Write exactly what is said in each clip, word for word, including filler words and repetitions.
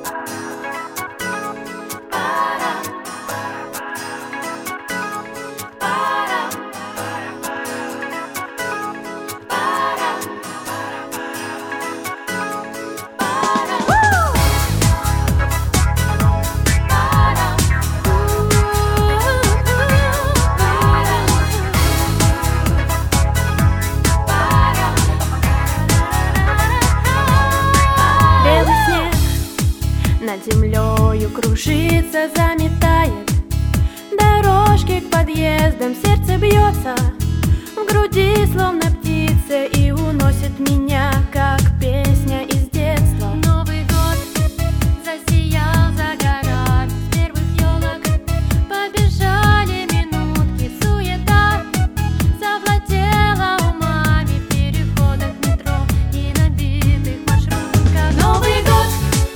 Над землею кружится, заметает дорожки к подъездам, сердце бьется в груди, словно птица, и уносит меня, как песня из детства. Новый год засиял за горами, с первых елок побежали минутки, суета завладела умами в переходах метро и набитых маршрутках. Новый год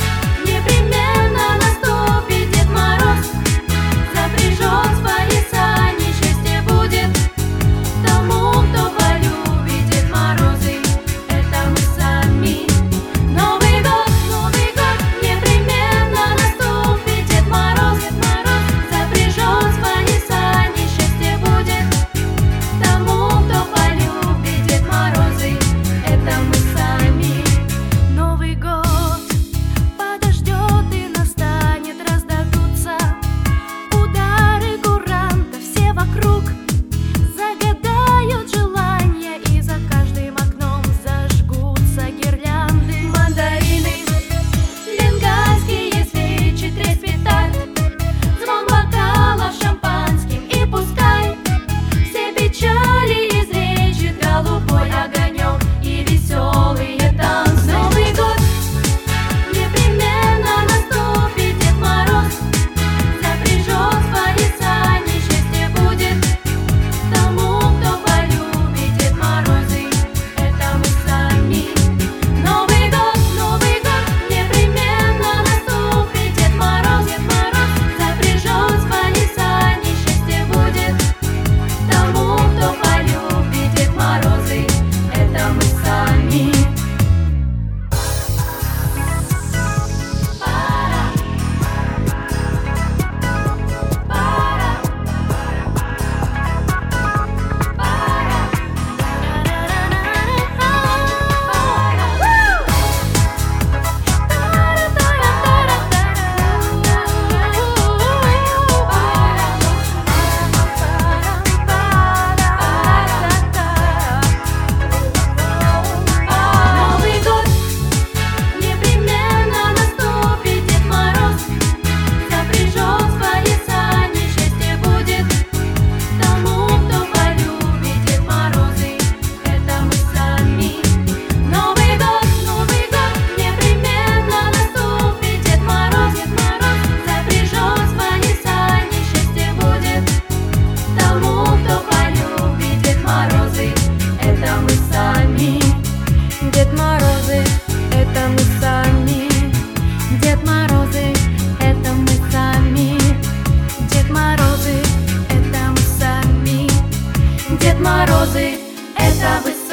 непременно наступит, Дед Мороз запряжет свои сани, счастье будет тому, кто полюбит. Дед Морозы — это мы сами. Новый год, Новый год непременно наступит, Дед Мороз, Дед Мороз запряжет свои сани, счастье будет тому, кто полюбит. Дед Морозы — это мы сами. Новый год подождет и настанет, раздадутся удары курантов, все вокруг загадают желания, и за каждым окном зажгутся гирлянды. Мандарины, бенгальские свечи, треск петард, звон бокалов шампанским, и пускай все печали излечит голубой огонек и веселые танцы. Новый год непременно наступит, Дед Мороз запряжет свои сани, счастье будет тому, кто полюбит. Дед Морозы — это мы сами. Новый год, Новый год непременно наступит, Дед Мороз, Дед Мороз запряжет свои сани, счастье будет тому, кто полюбит. Дед Морозы — это мы сами. Новый год непременно наступит, Дед Мороз запряжет свои сани, счастье будет тому, кто полюбит. Дед Морозы — это мы сами. Новый год, Новый год непременно наступит, Дед Мороз, Дед Мороз запряжет свои сани, счастье будет тому, кто полюбит. Дед Морозы — это мы сами. Дед Морозы — это мы сами. Дед Морозы — это мы сами. Дед Морозы — это мы сами. Дед Морозы — это вы сами.